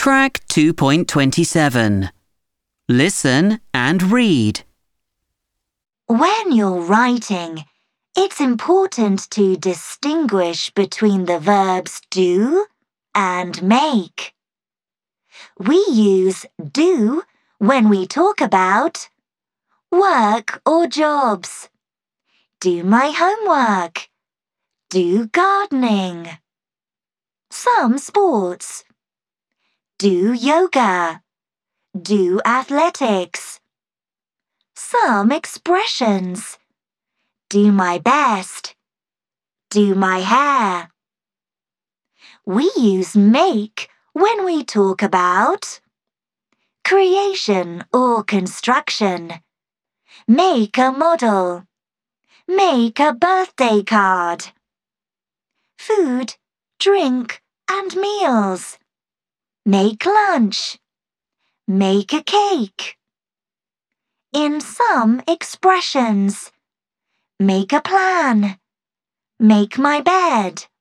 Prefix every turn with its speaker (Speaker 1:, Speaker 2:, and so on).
Speaker 1: Track 2.27. Listen and read.
Speaker 2: When you're writing, it's important to distinguish between the verbs do and make. We use do when we talk about work or jobs. Do my homework. Do gardening. Some sports. Do yoga. Do athletics. Some expressions. Do my best. Do my hair. We use make when we talk about creation or construction. Make a model. Make a birthday card. Food, drink, and meals. Make lunch. Make a cake. In some expressions, make a plan. Make my bed.